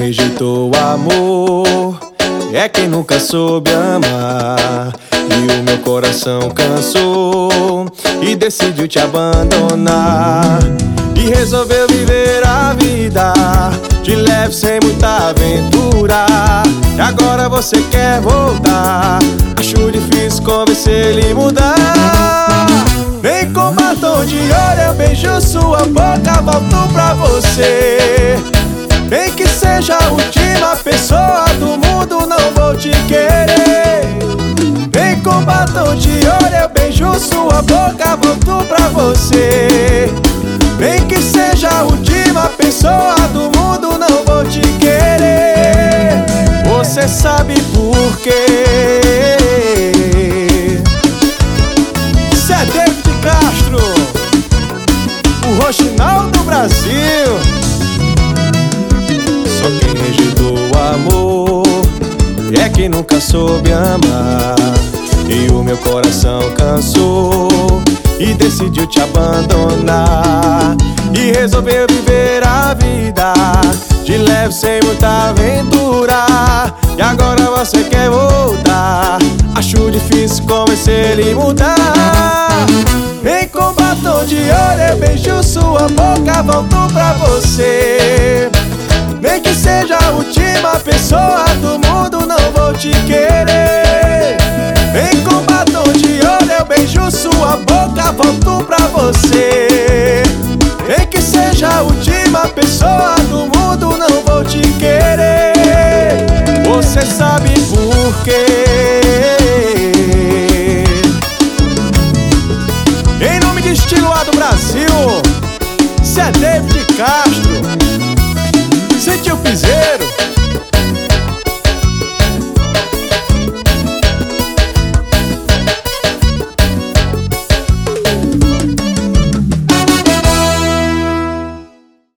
rejeitou o amor é quem nunca soube amar. E o meu coração cansou e decidiu te abandonar. E resolveu viver a vida de leve, sem muita aventura. E agora você quer voltar. Acho difícil convencer ele a mudar. Vem com batom de ouro, eu beijo sua boca, volto pra você. Vem que seja a última pessoa do mundo, não vou te querer. Vem com batom de ouro, eu beijo sua boca, volto pra você. Vem que seja a última pessoa do mundo, não vou te querer. Você sabe por quê? Isso é David Castro, o roxinol do Brasil. Só quem rejeitou o amor é quem nunca soube amar. E o meu coração cansou e decidiu te abandonar. E resolveu viver a vida de leve, sem muita aventura. E agora você quer voltar. Acho difícil convencer ele a mudar. Vem com batom de ouro, eu beijo sua boca, volto pra você. Vem que seja a última pessoa do mundo, não vou te querer. Vem com batom de ouro, eu beijo sua boca, volto pra você. Vem que seja a última pessoa do mundo, não vou te querer. Você sabe por quê? Em nome de Estilo A do Brasil, isso é David Castro.